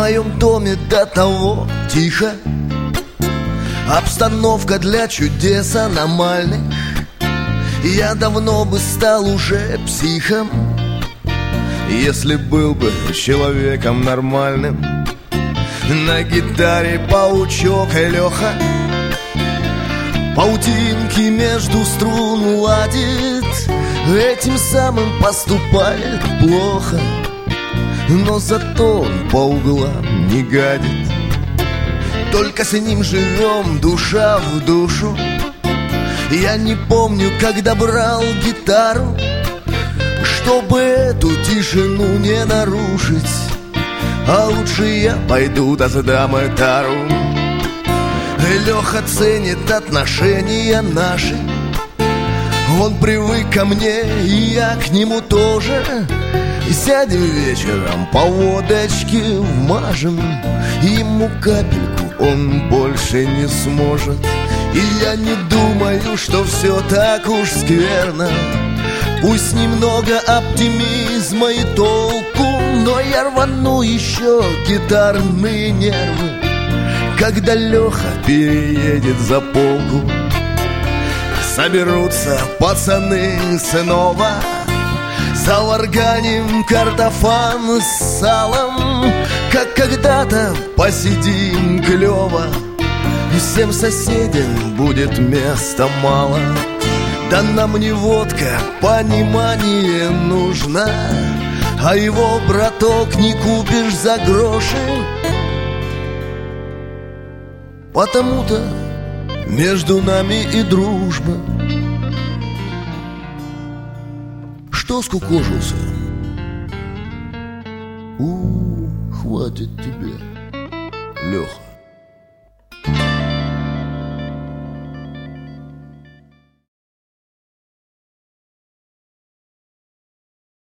моем доме до того тихо, обстановка для чудес аномальных. Я давно бы стал уже психом, если был бы человеком нормальным. На гитаре паучок и Леха паутинки между струн ладит, этим самым поступает плохо, но зато он по углам не гадит. Только с ним живем душа в душу. Я не помню, когда брал гитару, чтобы эту тишину не нарушить. А лучше я пойду да сдам этару. Леха ценит отношения наши, он привык ко мне, и я к нему тоже. Сядем вечером, по водочке вмажем, ему капельку он больше не сможет. И я не думаю, что все так уж скверно. Пусть немного оптимизма и толку, но я рвану еще гитарные нервы, когда Леха переедет за полку. Соберутся пацаны снова, заварганим картофан с салом, как когда-то посидим клево, и всем соседям будет места мало. Да нам не водка, понимание нужно, а его, браток, не купишь за гроши. Потому-то между нами и дружба. Что скукожился? Хватит тебе, Леха.